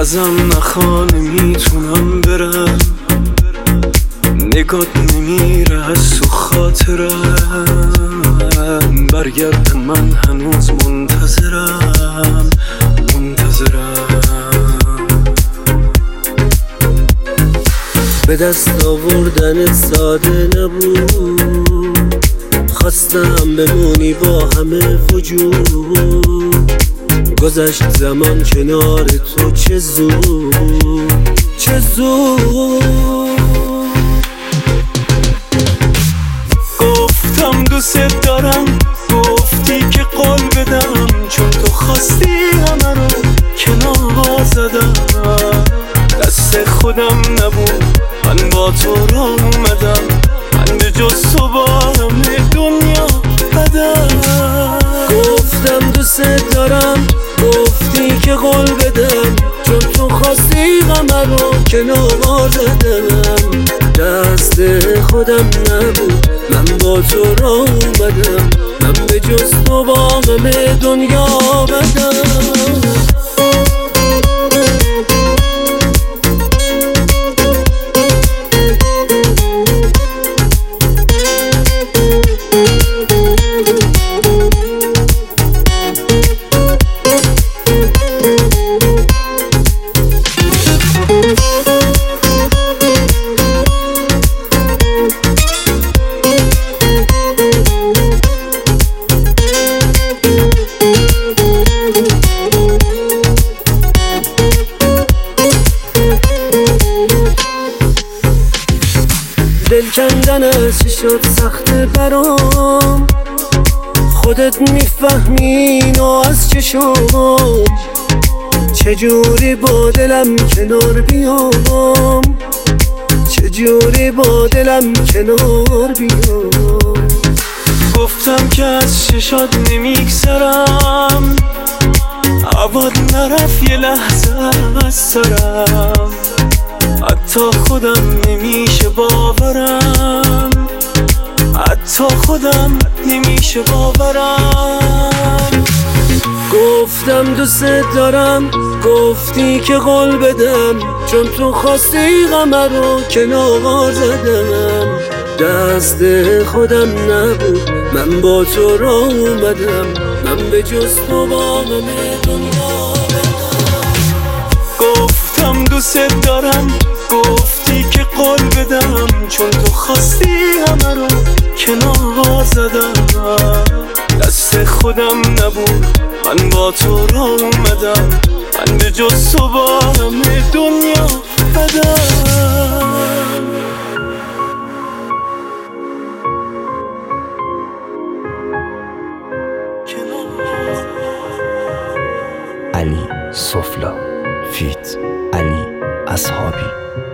ازم نخواه نمیتونم برم، نگات نمیره از تو خاطرم. برگرد من هنوز منتظرم. به دست آوردن ساده نبود، خواستم بمونی با همه وجود. گذشت زمان کنار تو چه زود، چه زود. گفتم دوست دارم، گفتی که قول بدم، چون تو خواستی همه رو کنار زدم. دست خودم نبود، من با تو راه اومدم. من به جز تو با همه دنیا بدم. گفتم دوست دارم، گفتی که قول بدم، چون تو خواستی غمه رو کنار زدم. دست خودم نبود، من با تو راه اومدم. من به جز تو با همه دنیا بدم. دل کندنش شد سخت برام، خودت میفهمی اینو از چه شد. چجوری با دلم کنار بیام، چجوری با دلم کنار بیام. گفتم که از چشات نمیگذرم، عباد نرفت یه لحظه از سرم. حتی خودم نمیشه باورم، حتی خودم نمیشه باورم. گفتم دوست دارم، گفتی که قول بدم، چون تو خواستی غمه رو کنار زدم. دست خودم نبود، من با تو راه اومدم. من به جز تو با همه دنیا بدم. گفتم دوست دارم، گفتی که قول بدم، چون تو خواستی همه رو کنار زدم. دست خودم نبود، من با تو راه اومدم. من به جز تو با همه دنیا بدم. علی سفلا فیت علی اصحابی.